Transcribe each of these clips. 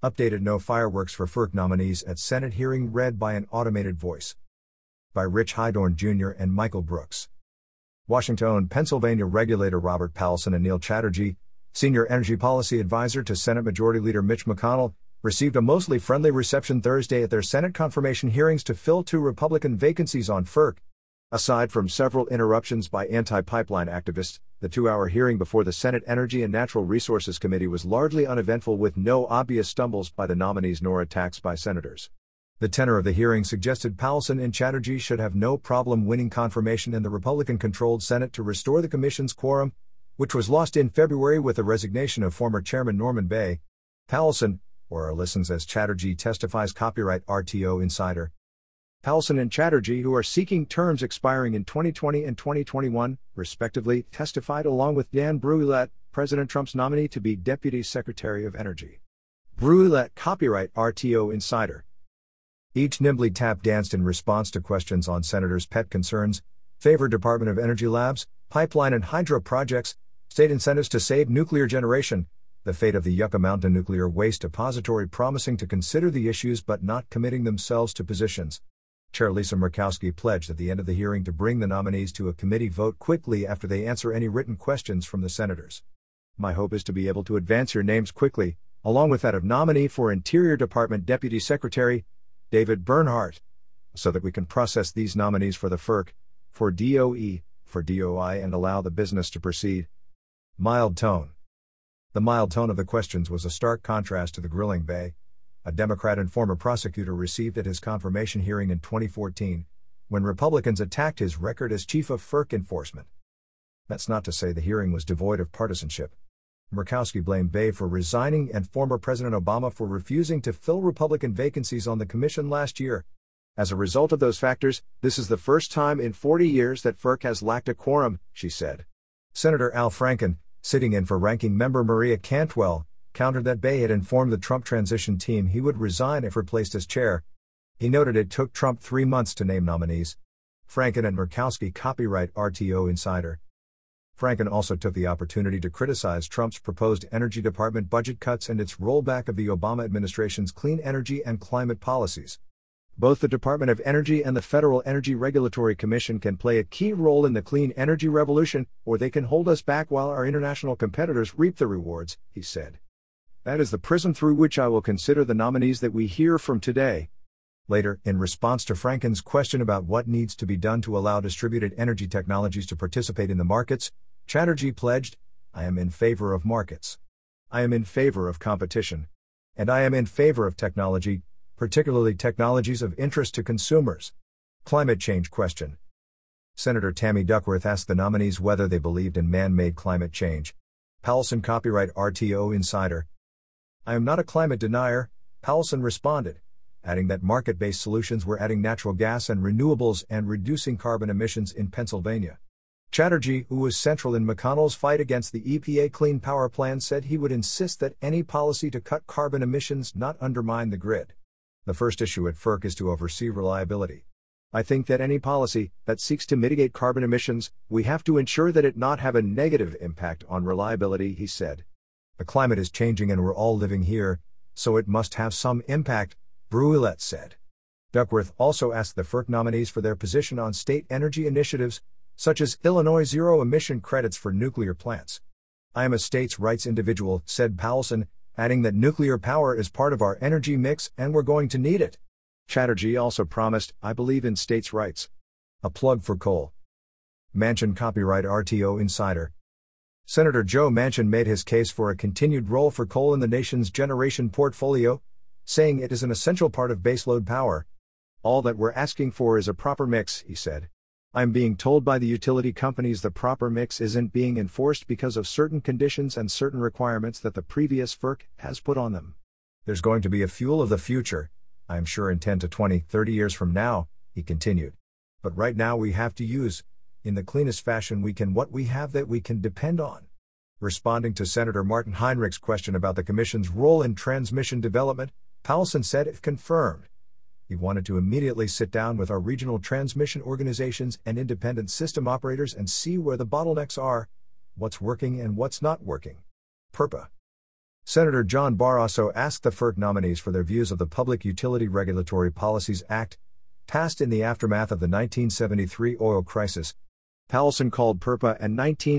Updated no fireworks for FERC nominees at Senate hearing read by an automated voice. By Rich Hydorn Jr. and Michael Brooks. Washington, Pennsylvania regulator Robert Powelson and Neil Chatterjee, senior energy policy advisor to Senate Majority Leader Mitch McConnell, received a mostly friendly reception Thursday at their Senate confirmation hearings to fill 2 Republican vacancies on FERC. Aside from several interruptions by anti-pipeline activists, the 2-hour hearing before the Senate Energy and Natural Resources Committee was largely uneventful, with no obvious stumbles by the nominees nor attacks by senators. The tenor of the hearing suggested Powelson and Chatterjee should have no problem winning confirmation in the Republican-controlled Senate to restore the Commission's quorum, which was lost in February with the resignation of former Chairman Norman Bay. Powelson, or listens as Chatterjee testifies. Copyright RTO Insider. Powelson and Chatterjee, who are seeking terms expiring in 2020 and 2021, respectively, testified along with Dan Brouillette, President Trump's nominee to be Deputy Secretary of Energy. Brouillette. Copyright RTO Insider. Each nimbly tap danced in response to questions on senators' pet concerns: favor Department of Energy labs, pipeline and hydro projects, state incentives to save nuclear generation, the fate of the Yucca Mountain Nuclear Waste Depository, promising to consider the issues but not committing themselves to positions. Chair Lisa Murkowski pledged at the end of the hearing to bring the nominees to a committee vote quickly after they answer any written questions from the senators. My hope is to be able to advance your names quickly, along with that of nominee for Interior Department Deputy Secretary, David Bernhardt, so that we can process these nominees for the FERC, for DOE, for DOI, and allow the business to proceed. Mild tone. The mild tone of the questions was a stark contrast to the grilling Bay, a Democrat and former prosecutor, received at his confirmation hearing in 2014, when Republicans attacked his record as chief of FERC enforcement. That's not to say the hearing was devoid of partisanship. Murkowski blamed Bay for resigning and former President Obama for refusing to fill Republican vacancies on the commission last year. As a result of those factors, this is the first time in 40 years that FERC has lacked a quorum, she said. Senator Al Franken, sitting in for ranking member Maria Cantwell, countered that Bay had informed the Trump transition team he would resign if replaced as chair. He noted it took Trump 3 months to name nominees. Franken and Murkowski. Copyright RTO Insider. Franken also took the opportunity to criticize Trump's proposed Energy Department budget cuts and its rollback of the Obama administration's clean energy and climate policies. Both the Department of Energy and the Federal Energy Regulatory Commission can play a key role in the clean energy revolution, or they can hold us back while our international competitors reap the rewards, he said. That is the prism through which I will consider the nominees that we hear from today. Later, in response to Franken's question about what needs to be done to allow distributed energy technologies to participate in the markets, Chatterjee pledged, "I am in favor of markets. I am in favor of competition. And I am in favor of technology, particularly technologies of interest to consumers." Climate change question. Senator Tammy Duckworth asked the nominees whether they believed in man-made climate change. Powelson. Copyright RTO Insider. I am not a climate denier, Powelson responded, adding that market-based solutions were adding natural gas and renewables and reducing carbon emissions in Pennsylvania. Chatterjee, who was central in McConnell's fight against the EPA Clean Power Plan, said he would insist that any policy to cut carbon emissions not undermine the grid. The first issue at FERC is to oversee reliability. I think that any policy that seeks to mitigate carbon emissions, we have to ensure that it not have a negative impact on reliability, he said. The climate is changing and we're all living here, so it must have some impact, Brouillette said. Duckworth also asked the FERC nominees for their position on state energy initiatives, such as Illinois zero-emission credits for nuclear plants. I am a states' rights individual, said Powelson, adding that nuclear power is part of our energy mix and we're going to need it. Chatterjee also promised, I believe in states' rights. A plug for coal. Manchin. Copyright RTO Insider. Senator Joe Manchin made his case for a continued role for coal in the nation's generation portfolio, saying it is an essential part of baseload power. All that we're asking for is a proper mix, he said. I'm being told by the utility companies the proper mix isn't being enforced because of certain conditions and certain requirements that the previous FERC has put on them. There's going to be a fuel of the future, I'm sure in 10 to 20, 30 years from now, he continued. But right now we have to use, in the cleanest fashion we can, what we have that we can depend on. Responding to Senator Martin Heinrich's question about the Commission's role in transmission development, Powelson said if confirmed, he wanted to immediately sit down with our regional transmission organizations and independent system operators and see where the bottlenecks are, what's working and what's not working. PURPA. Senator John Barrasso asked the FERC nominees for their views of the Public Utility Regulatory Policies Act, passed in the aftermath of the 1973 oil crisis. Powelson called PURPA a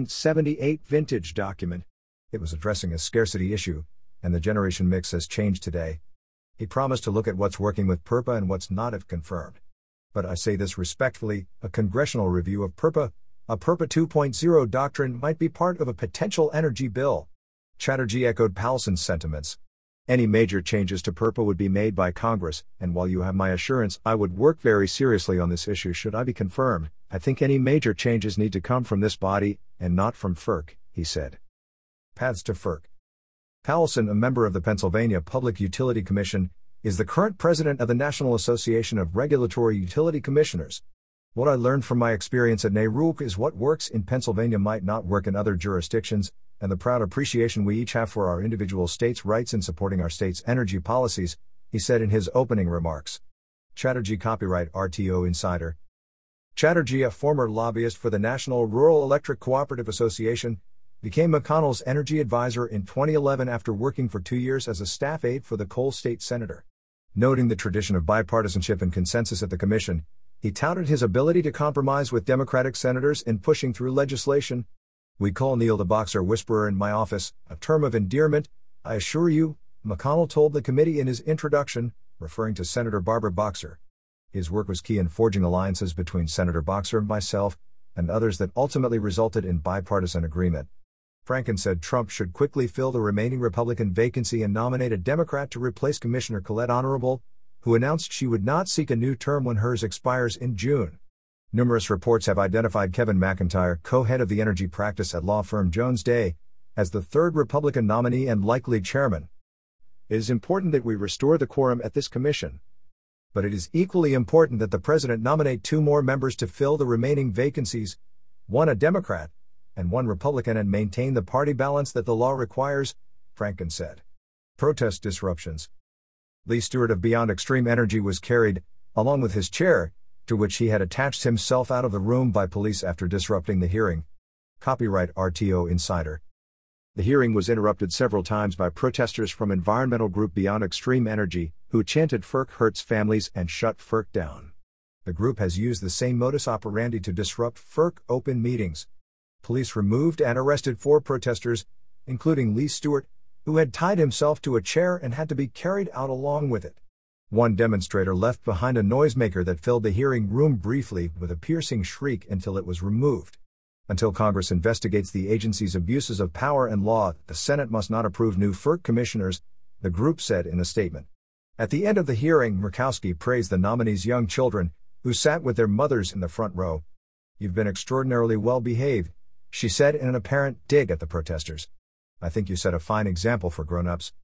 1978 vintage document. It was addressing a scarcity issue, and the generation mix has changed today. He promised to look at what's working with PURPA and what's not if confirmed. But I say this respectfully, a congressional review of PURPA, a PURPA 2.0 doctrine might be part of a potential energy bill. Chatterjee echoed Powelson's sentiments. Any major changes to PURPA would be made by Congress, and while you have my assurance I would work very seriously on this issue should I be confirmed, I think any major changes need to come from this body, and not from FERC, he said. Paths to FERC. Powelson, a member of the Pennsylvania Public Utility Commission, is the current president of the National Association of Regulatory Utility Commissioners. What I learned from my experience at NARUC is what works in Pennsylvania might not work in other jurisdictions, and the proud appreciation we each have for our individual states' rights in supporting our state's energy policies, he said in his opening remarks. Chatterjee copyright RTO Insider. Chatterjee, a former lobbyist for the National Rural Electric Cooperative Association, became McConnell's energy advisor in 2011 after working for 2 years as a staff aide for the Cole State Senator. Noting the tradition of bipartisanship and consensus at the commission, he touted his ability to compromise with Democratic senators in pushing through legislation. "We call Neil the Boxer Whisperer in my office, a term of endearment, I assure you," McConnell told the committee in his introduction, referring to Senator Barbara Boxer. His work was key in forging alliances between Senator Boxer, myself, and others that ultimately resulted in bipartisan agreement. Franken said Trump should quickly fill the remaining Republican vacancy and nominate a Democrat to replace Commissioner Colette Honorable, who announced she would not seek a new term when hers expires in June. Numerous reports have identified Kevin McIntyre, co-head of the energy practice at law firm Jones Day, as the third Republican nominee and likely chairman. It is important that we restore the quorum at this commission. But it is equally important that the president nominate 2 more members to fill the remaining vacancies, 1 a Democrat, and 1 Republican, and maintain the party balance that the law requires, Franken said. Protest disruptions. Lee Stewart of Beyond Extreme Energy was carried, along with his chair, to which he had attached himself, out of the room by police after disrupting the hearing. Copyright RTO Insider. The hearing was interrupted several times by protesters from environmental group Beyond Extreme Energy, who chanted "FERC hurts families" and "shut FERC down." The group has used the same modus operandi to disrupt FERC open meetings. Police removed and arrested 4 protesters, including Lee Stewart, who had tied himself to a chair and had to be carried out along with it. One demonstrator left behind a noisemaker that filled the hearing room briefly with a piercing shriek until it was removed. Until Congress investigates the agency's abuses of power and law, the Senate must not approve new FERC commissioners, the group said in a statement. At the end of the hearing, Murkowski praised the nominees' young children, who sat with their mothers in the front row. "You've been extraordinarily well behaved," she said in an apparent dig at the protesters. "I think you set a fine example for grown-ups."